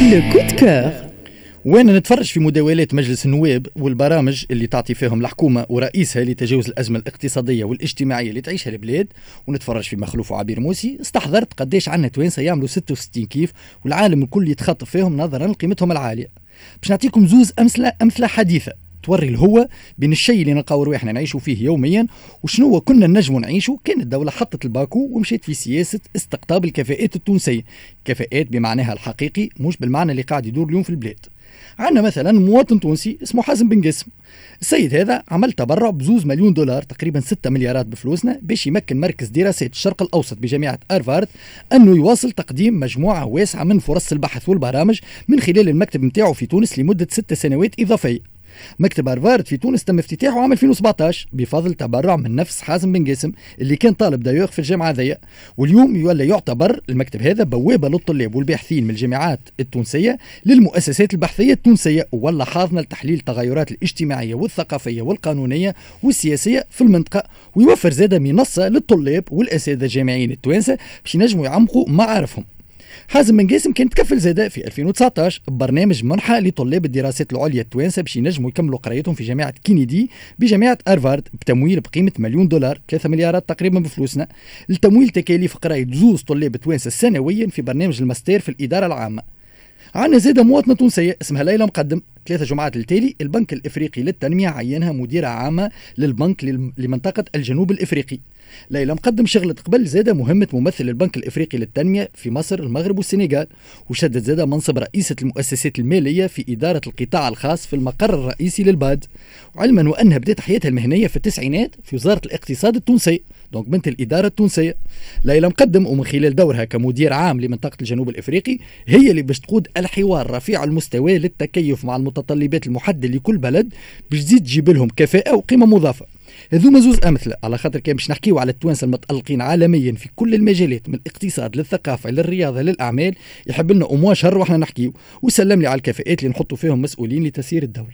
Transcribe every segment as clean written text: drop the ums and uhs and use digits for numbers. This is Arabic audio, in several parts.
لو كود كور. وين نتفرج في مداولات مجلس النواب والبرامج اللي تعطي فيهم الحكومة ورئيسها لتجاوز الأزمة الاقتصادية والاجتماعية اللي تعيشها البلاد، ونتفرج في مخلوف وعبير موسي، استحضرت قديش عنا توانسة يعملوا 66 كيف والعالم الكل يتخطف فيهم نظرا لقيمتهم العالية. باش نعطيكم زوز أمثلة حديثة توري الهوة بين الشيء اللي نلقاو رواحنا نعيشوا فيه يوميا وشنو كنا نجموا نعيشوا كان الدولة حطت الباكو ومشيت في سياسة استقطاب الكفاءات التونسية، كفاءات بمعناها الحقيقي مش بالمعنى اللي قاعد يدور اليوم في البلاد. عندنا مثلا مواطن تونسي اسمه حازم بن قاسم، السيد هذا عمل تبرع ب2 مليون دولار تقريبا 6 مليارات بفلوسنا باش يمكن مركز دراسات الشرق الأوسط بجامعة هارفارد أنه يواصل تقديم مجموعة واسعة من فرص البحث والبرامج من خلال المكتب متاعه في تونس لمدة 6 سنوات إضافية. مكتب هارفارد في تونس تم افتتاحه عام 2017 بفضل تبرع من نفس حازم بن قاسم اللي كان طالب دايوغ في الجامعة ذي، واليوم يولى يعتبر المكتب هذا بوابة للطلاب والباحثين من الجامعات التونسية للمؤسسات البحثية التونسية، ولا حاضنة لتحليل التغيرات الاجتماعية والثقافية والقانونية والسياسية في المنطقة، ويوفر زادة منصة للطلاب والأساتذة الجامعيين التوانسة باش ينجموا يعمقوا معارفهم. حازم بن قاسم كان تكفل زاده في 2019 ببرنامج منحة لطلاب الدراسات العليا التوانسة باش ينجموا يكملوا قرايتهم في جامعة كينيدي بجامعة هارفارد بتمويل بقيمة $1 مليون، 3 مليارات تقريبا بفلوسنا، لتمويل تكاليف قراية 2 طلاب توانسة سنويا في برنامج الماستير في الإدارة العامة. عندنا زادة مواطنة تونسية اسمها ليلى مقدم، 3 جمعات التالي البنك الإفريقي للتنمية عينها مديرة عامة للبنك لمنطقة الجنوب الإفريقي. ليلى مقدم شغلت قبل زادة مهمة ممثل البنك الإفريقي للتنمية في مصر المغرب والسنغال، وشدت زادة منصب رئيسة المؤسسات المالية في إدارة القطاع الخاص في المقر الرئيسي للباد، وعلما وأنها بدأت حياتها المهنية في التسعينات في وزارة الاقتصاد التونسية، دونك بنت الإدارة التونسية. ليلى مقدم ومن خلال دورها كمدير عام لمنطقة الجنوب الإفريقي هي اللي باش تقود الحوار رفيع المستوى للتكيف مع المتطلبات المحددة لكل بلد باش تزيد تجيب لهم كفاءة وقيمة مضافة. هذوما زوز أمثلة على خاطر كان باش نحكيو على التوانسة المتألقين عالميا في كل المجالات من الاقتصاد للثقافة للرياضة للأعمال، يحب لنا أموا شهر واحنا نحكيو، وسلم لي على الكفاءات اللي نحطوا فيهم مسؤولين لتسيير الدولة.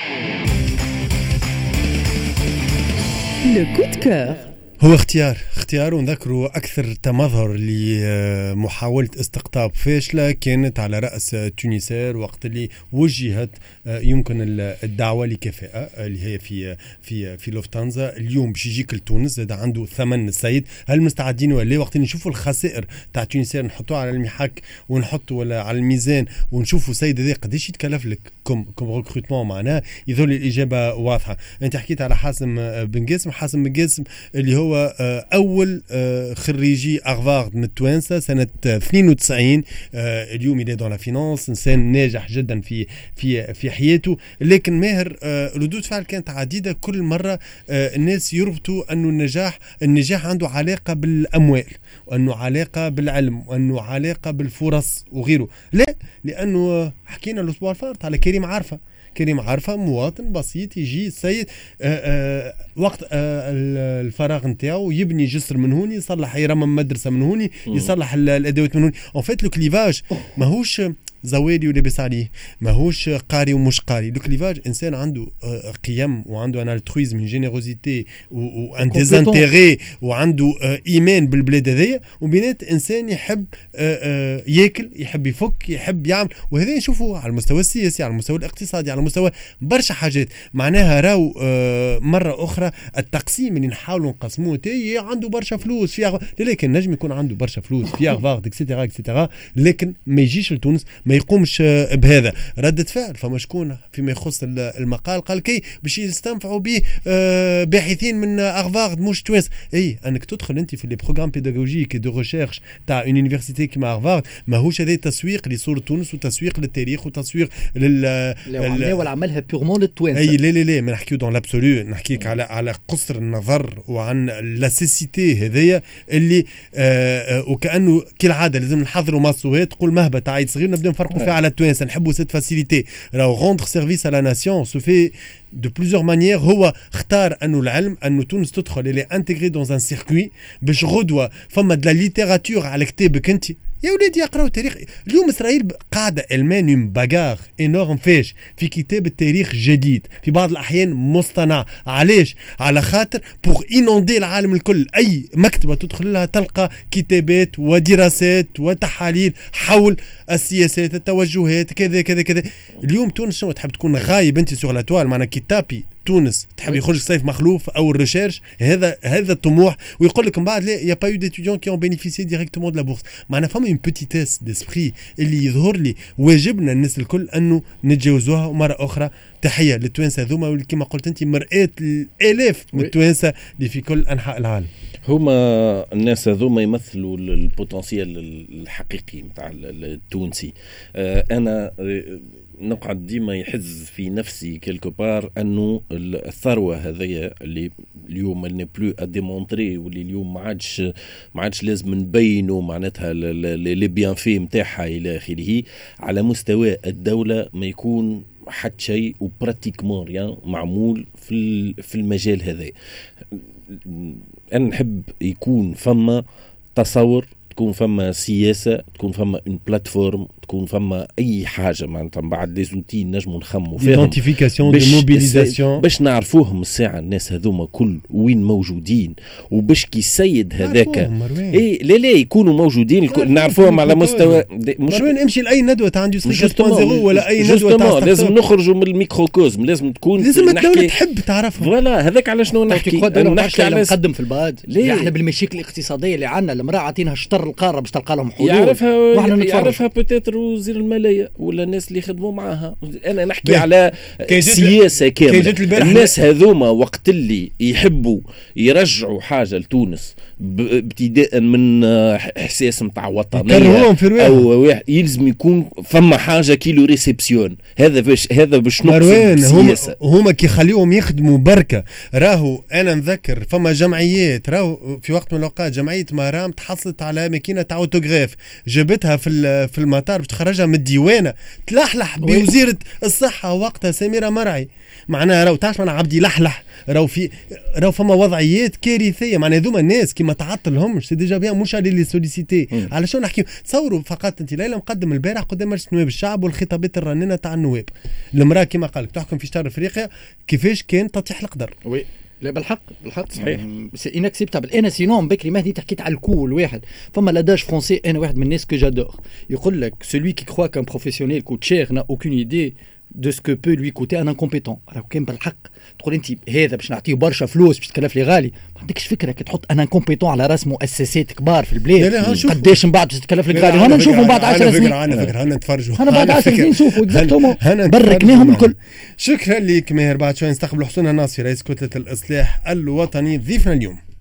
لو كود كور هو اختيار ونذكروا أكثر تمظهر لمحاولة استقطاب فاشلة كانت على رأس تونسير وقت اللي وجهت يمكن الدعوة لكفاءة اللي هي في لوفتانزا. اليوم باش يجيك لتونس زاد عنده ثمن السيد، هل مستعدين ولا وقت نشوفوا الخسائر تاع تونسير نحطوها على المحك ونحطوا ولا على الميزان ونشوفوا سيد هذا قداش يتكلف لك كم ريكروتمون، معناها يظل الإجابة واضحة. أنت حكيت على حازم بن قاسم اللي هو أول خريجي هارفارد من التوانسة سنة 92. اليوم إلى دون لا فينانس، إنسان ناجح جدا في حياته، لكن ماهر ردود فعل كانت عديدة. كل مرة الناس يربطوا أنه النجاح عنده علاقة بالأموال، وأنه علاقة بالعلم، وأنه علاقة بالفرص وغيره. لا، لأنه حكينا الأسبوع الفارط على كريم عارفة مواطن بسيط يجي السيد وقت الفراغ نتاعو يبني جسر من هوني، يصلح يرمم مدرسة من هوني، يصلح الأدوات من هوني. en fait le clivage ماهوش زوالي ولبس عليه، ماهوش قاري ومش قاري. لو كليفاج انسان عنده قيم وعنده ان الترويزم، من جينيروزيتي وان ديزانتيغي وعنده ايمان بالبلاد هذيا، وبينات انسان يحب ياكل، يحب يفك، يحب يعمل. وهذا نشوفه على المستوى السياسي، على المستوى الاقتصادي، على مستوى برشا حاجات. معناها راو مره اخرى التقسيم اللي نحاولوا نقسموه تي عنده برشا فلوس فيها، لكن نجم يكون عنده برشا فلوس في هارفارد اكسيتيرا لكن ما يجيش لتونس، ما يقومش بهذا. ردة فعل فما شكون فيما يخص المقال قال كي باش يستنفعوا به باحثين من هارفارد مش توانس. اي انك تدخل انت في لي بروغرام بيداغوجيك دو ريشيرش تاع اون يونيفرسيتي كيما هارفارد، ماهوش هذا تسويق لصورة تونس وتسويق للتاريخ وتسويق ولا عملها بيغمون للتوانسة. اي لا ما نحكيو دون لابسولو، نحكيك على قصر النظر وعن لاسيسيتي هذيا اللي وكأنه كالعادة لازم نحضروا مصوات تقول مهبة عيد صغير نبدا نفرقوا فيها على التوانسة. نحبوا سيت فاسيليتي، راهو روندر سيرفيس على ناسيون سو في de plusieurs manières. هو اختار انه العلم انه تونس تدخل اللي انتغري دون ان سيركوي باش غدوه فما د لا ليتيراتور على كتابك انت يا ولادي يقراوا تاريخ. اليوم اسرائيل قاعده المانيوم باغار انورم فيش في كتاب التاريخ جديد في بعض الاحيان مصطنع. علاش؟ على خاطر بوغ انوندي العالم الكل. اي مكتبه تدخل لها تلقى كتابات ودراسات وتحاليل حول السياسات التوجهات كذا كذا كذا. اليوم تونس شنو تحب تكون غايب انت سوغ لاتوال معنا كتابي تونس تحب يخرج سيف مخلوف او الريشيرش. هذا الطموح. ويقول لك من بعد لا يا با يو ديتيديون كي اون بينيفيسي ديريكتومون دو لا بورس. معنا فما اون بوتيتيس ديسبري اللي يظهر لي واجبنا الناس الكل انه نتجاوزوها. ومره اخرى تحيه للتوانسه ذوما واللي كما قلت انت مرآة الالاف من التوانسه اللي في كل انحاء العالم. هما الناس هذوما يمثلوا البوتنسيال الحقيقي نتاع التونسي. انا نقعد ديما يحز في نفسي كيلكو بار انه الثروه هذيا اللي اليوم اللي بلو اديمونطري واللي اليوم ما عادش لازم نبينوا معناتها لي بيان في نتاعها الى اخره على مستوى الدوله ما يكون حد شيء وبراتيكمون ريان معمول في المجال هذا. انا نحب يكون فما تصور، تكون فما سياسه، تكون فما اون بلاتفورم، تكون فما اي حاجه معناتها بعد لي زوتي نجموا نخموا فيهم ايدنتيفيكاسيون دي موبيليزاسيون باش نعرفوهم الساعه الناس هذوما كل وين موجودين. وباش كي السيد هذاك لا يكونوا موجودين نعرفوهم على مستوى مروان. امشي لاي ندوه تاع اندستري 4.0 ولا اي ندوه تاع لازم نخرجوا من الميكروكوزم. لازم تكون لازم الدوله تحب تعرفهم. فوالا هذاك على شنو نحكي على نقدم في البعد. احنا بالمشاكل الاقتصاديه اللي عندنا المراه عطينها شطر القاره باش تلقى لهم حلول. يعرفها بوتيتر وزير الماليه ولا الناس اللي يخدموا معاها. انا نحكي على سياسه كامله. الناس هذوما وقت اللي يحبوا يرجعوا حاجه لتونس ابتداء من احساس نتاع وطنيه او يلزم يكون فما حاجه كيلو ريسبسيون. هذا باش نقصد هما كي خليهم يخدموا بركه. راهو انا نذكر فما جمعيات راهو في وقت من الاوقات جمعيه مهرام تحصلت على ماكينه تاع اوتوغراف جابتها في المطار باش تخرجها من الديوانه تلحلح بوزيره الصحه وقتها سميره مرعي. معناها راهو تعرف انا عبدي لحلح راهو فما وضعيات كارثيه. معناها ذوما الناس كي ما تعطلهمش سي ديجا بيان مش على لي سوليسيتي. على شو نحكي؟ تصوروا فقط انت ليله مقدم البارح قدام مجلس نواب الشعب والخطابات الرنانه تاع النواب. المراه كما قالك تحكم في شطر افريقيا كيفاش كان تطيح القدر. وي لا بالحق صحيح سي انكسبتابل. انا سينون بكري مهدي تحكيت على الكول واحد فما لاداج فرونسي. انا واحد من الناس كو جادور يقول لك سولوي كي كخوا كان بروفيسيونيل كوت شير نا اوكون ايدي de ce que peut lui coûter un incompétent. راهو كان بالحق تقول انت هذا باش نعطيه برشا فلوس باش تكلف لي غالي. ما عندكش فكره كي تحط ان انكومبيتون على راس مؤسسات كبار في البلاد قداش من بعد باش تكلف لك غالي. هنا نشوفوا بعد 10 سنين. هنا نتفرجوا هنا بعد 10 سنين نشوفوا اكزاكتومون بركناهم الكل. شكرا لك ماهر. بعد شوي نستقبل حسون الناصري رئيس كتله الاصلاح الوطني ضيفنا اليوم.